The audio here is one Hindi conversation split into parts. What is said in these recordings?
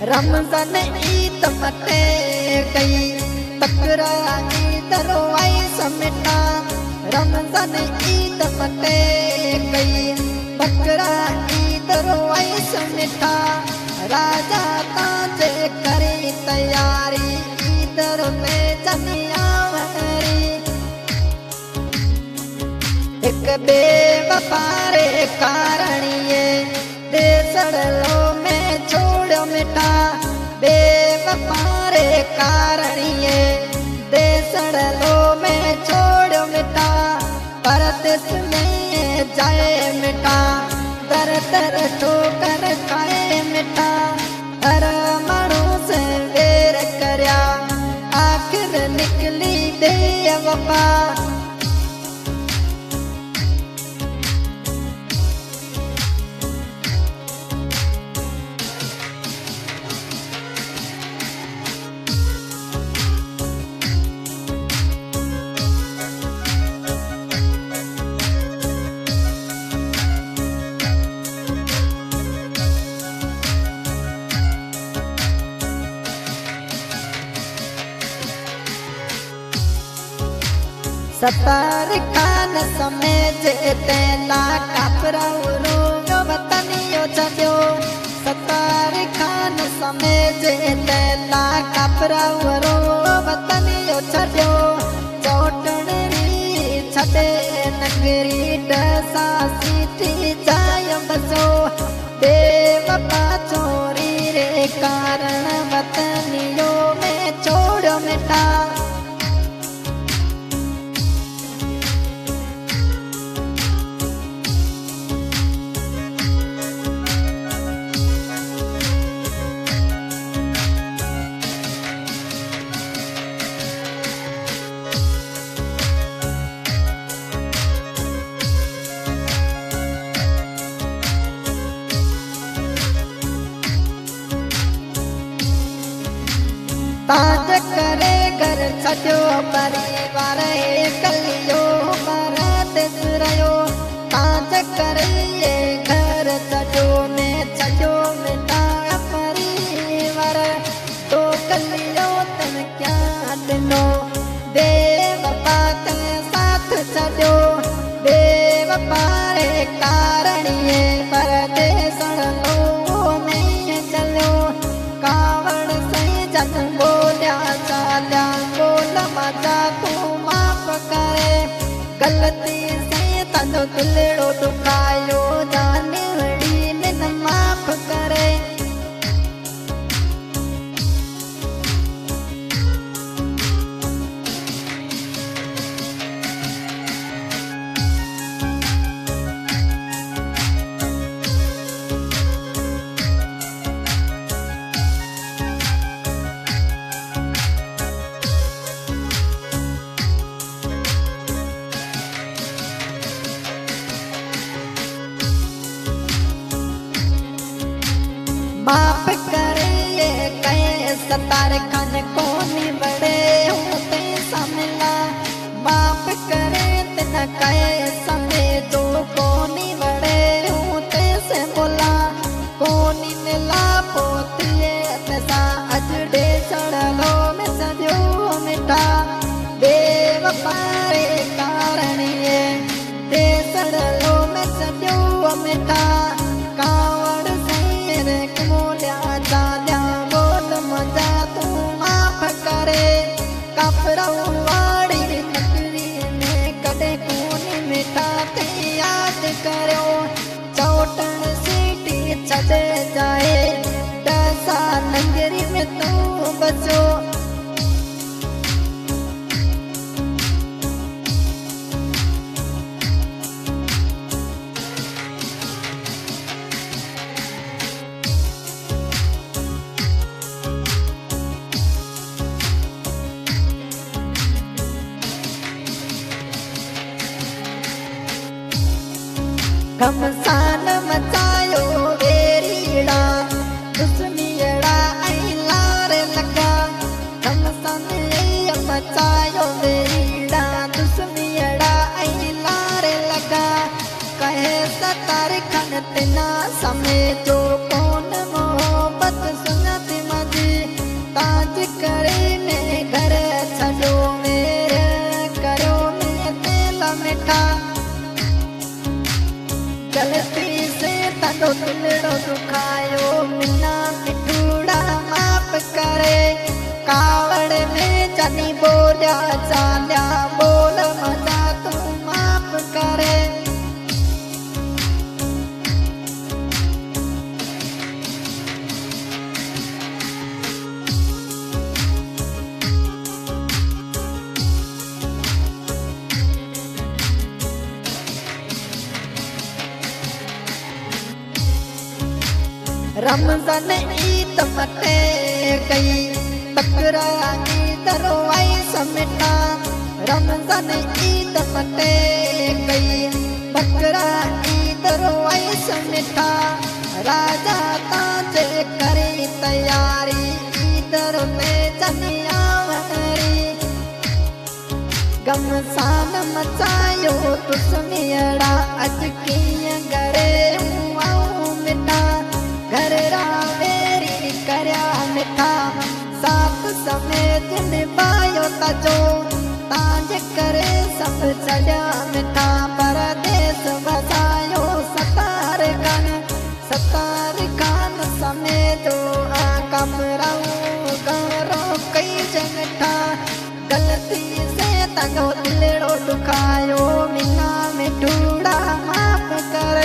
रमजान ईद मटे गई तकराई दरवाई समेटा। रमजान ईद मटे गई तकराई दरवाई समेटा। राजा ताजे करे तैयारी इधर में जनिया वरी। एक बेवफारे कारणिए देसड़लो में छोड़ मिटा। बेवफारे कारणिए देसड़लो में छोड़ मिटा। परदेस में जाए मिटा दर दर ठोकर खाए मिटा। हर मणु से वेर करया आखिर निकली बेवफा। सतार खान समय जेते ला कापराउरो वतनियो छड्यो। सतार खान समय जेते ला कापराउरो वतनियो छड्यो। चौटणी छडे नगरी डसा सीटी जाय बसो। बेवफा छोरी रे कारण वतनियो में छोड़ मिटा। ताज करे घर छड्यो परिवार कलियो परदेस रहियो। ताज करे घर छड्यो ने छड्यो मिटा परिवार। तो कलियो तन क्या दिनो बेवफा के साथ छड्यो। बेवफा रे कारणिए परदेसड़लो में चलो। कावड़ सही जन बोलिया चाल्या बोल मजा तू माफ करे। गलती से तनो दिलड़ो दुखायो जानवड़ी में माफ करे। माफ करे ये कहे सतार खान कोनी बड़े होते समला। माफ करे तेना कहे समय जो कोनी बड़े होते से बोला। कोनी मिला पोतिए तसा अजडे चढ़लो में सजो मिटा। बेवफा रे कारणिए देसड़लो में सजो मिटा। कावड़ से रे मोलिया चाल्या बोल मजा तू माफ करे। कपड़वाड़ी नगरी में कदे कोनी मिटा ते याद करो। चौटन सीटी छदे जाए दसा नगरी में तू बचो। घमसान मचायो वेरीड़ा दुश्मनीड़ा आई लार लगा। घमसान मचायो वेरीड़ा दुश्मनीड़ा आई लार लगा। कहे सतार खन तिना समय जो कौन मोहब्बत सुनत दुखायो मिना मिठूड़ा माफ करे कावड़ में जनी बोलिया चाल्या बोल मजा तू माफ करे रमजान ईद मटे गई तकरारी दरवाई समेटा रमजान ईद मटे गई तकरारी दरवाई समेटा राजा ताजे करे तैयारी इधर में जनिया वरी गमसान मचायो तुसमियड़ा अज की गरे हुआ मिटा घर रावेरी करया मिठा साथ समेत निभायो तजो ताज करे सब चढ़िया मिठा परदेस बसायो सतार खान समेतो आ कमराऊ गारो कई जगठा गलती से तगो दिलड़ो दुखायो मिना मिठूड़ा माफ करे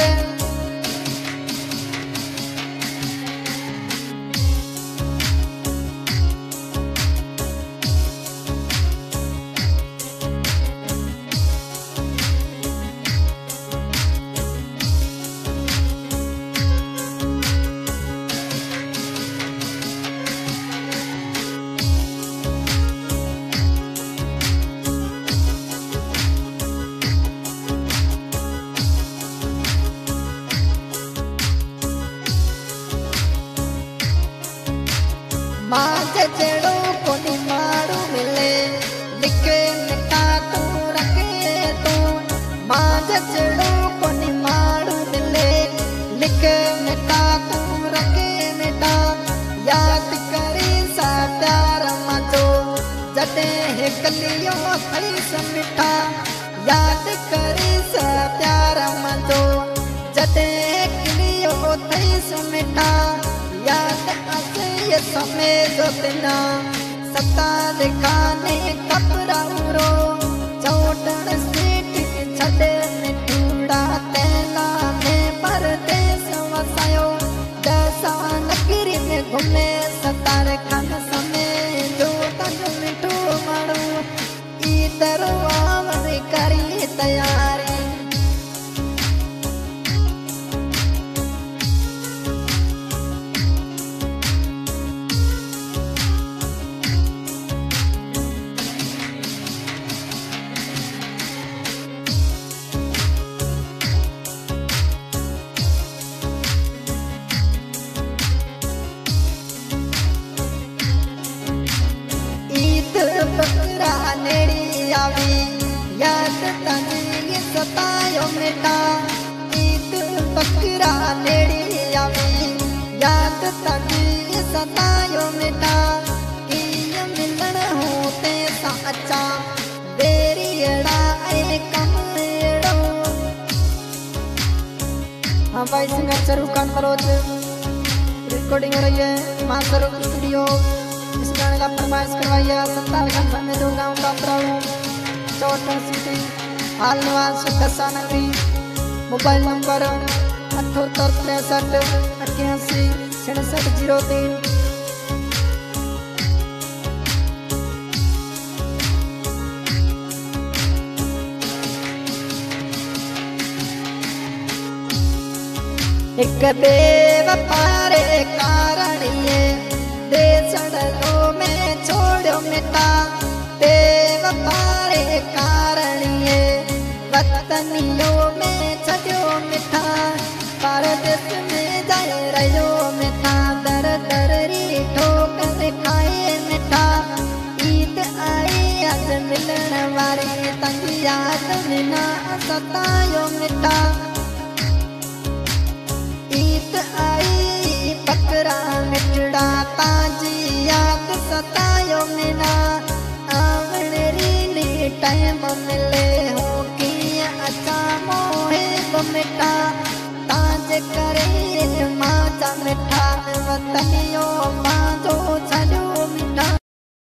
माज जड़ो कोनी मारू मिले लिखे मिठा तू रखे तू माज जड़ो कोनी मारू मिले लिखे मिठा तू रखे मिठा याद करे सा प्यार मजो जटे है कलियो थई समिठा याद करे सा प्यार मजो जटे कलियो थई समिठा याद ये समय जो तिना सता दिखाने कपड़ा उरो चौटन सीट छड़े मिठूड़ा तेला में परदेस वसायो दसा नगरी में घूमे सतार खान समय जो तन मिठू मारू इधर आवन करी तैयारी बकरा नेड़ी आवी याद तनी सतायो मिटा ईद बकरा नेड़ी आवी याद तनी सतायो मिटा की मिलन होते सा अच्छा देरी एड़ा ए कमेड़ो हाँ भाई सिंगर चरू कान मरोज रिकॉर्डिंग हो रही है मास्टर स्टूडियो इस गाने का फरमाइश करवाइए संताल खान में दो गाँव का प्रभु चौटन सिटी हाल निवास दसा नगरी मोबाइल नंबर 78 63 88 6703 एक देव पारे कारणिए दे सड़लो में छोड़ो मिटा देव पारे कारणिए वतनियों में छड़ो मिठा परदेस में जाए रहो मिठा दर दर री ठोकर खाए मिठा ईद आई आज मिलन वारी तंग याद मिना सतायो मिठा आई बकरा मिठड़ा ताजी याद सतायो मिना आवण री टाइम मिल